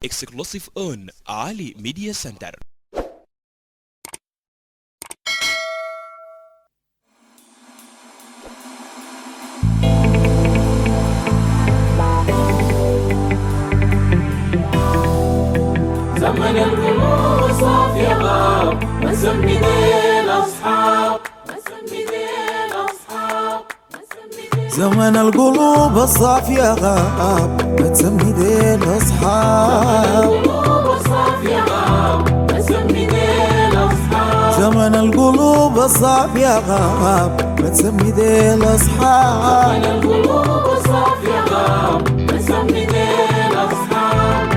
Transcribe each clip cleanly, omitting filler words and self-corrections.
exclusive on Ali Media Center. زمن القلوب صافية غاب مسمدين أصحاب زمن القلوب الصافية غاب ما تسمي الأصحاب زمن القلوب الصافية غاب ما تسمي الأصحاب زمن القلوب الصافية غاب مسمدين أصحاب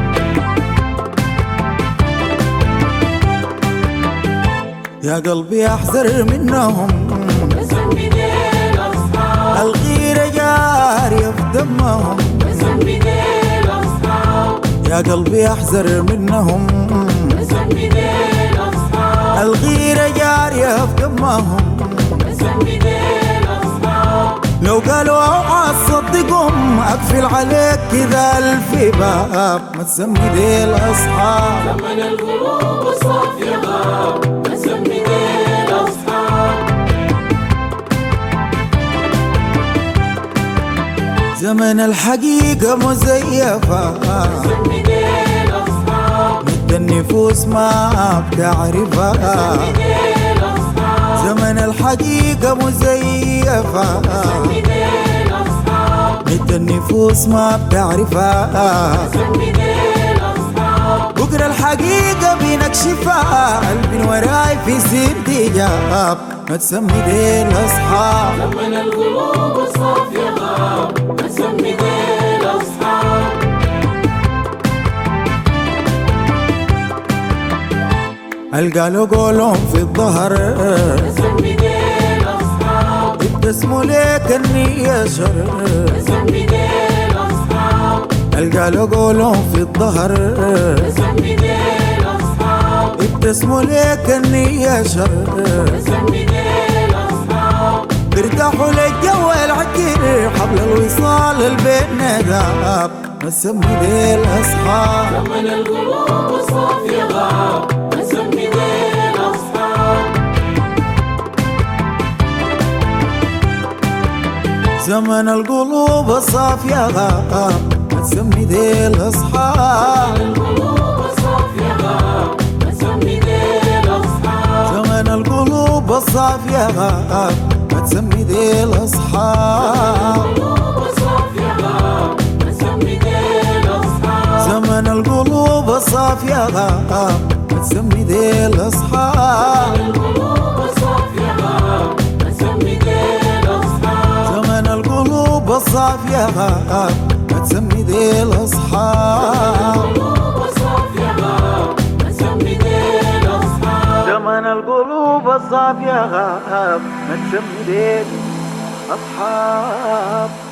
يا قلبي احذر منهم مسمدين أصحاب الغيرة جارية في دمهم مسمدين أصحاب يا قلبي احذر منهم مسمدين أصحاب الغيرة جارية في دمهم مسمدين أصحاب لو قالوا اوعى تصدقهم اقفل عليك كذا الف باب ما تسمي دي الاصحاب زمن القلوب الصافية غاب مسمدين أصحاب زمن الحقيقة مزيفة مسمدين أصحاب مد النفوس ما بتعرفها مسمدين أصحاب زمن الحقيقة مزيفة مسمدين أصحاب مد النفوس ما بتعرفها مسمدين أصحاب بكرة الحقيقة بنكشفها قلبي وراي في سيرتي جاب ما تسمي دي الأصحاب زمن القلوب الصافية غاب مسمدين أصحاب ألقى له قولهم في الظهر مسمدين أصحاب ابتسموا ليك النية شر مسمدين أصحاب ألقى له قولهم في الظهر مسمدين أصحاب ابتسموا ليك النية شر مسمدين أصحاب ارتاحوا للجو العكير حبل الوصال البين ذاب ما تسمي دي الأصحاب زمن القلوب الصافية غاب مسمدين أصحاب زمن القلوب الصافية غاب ما تسمي دي الأصحاب القلوب الصافية غاب مسمدين أصحاب زمن القلوب الصافية غاب ما تسمي دي الأصحاب القلوب الصافية غاب مسمدين أصحاب زمن القلوب الصافية غاب ما تسمي دي الأصحاب القلوب الصافية غاب مسمدين أصحاب زمن القلوب الصافية غاب ما تسمي دي الأصحاب القلوب الصافية غاب مسمدين أصحاب زمن القلوب الصافية غاب ما تسمي دي الأصحاب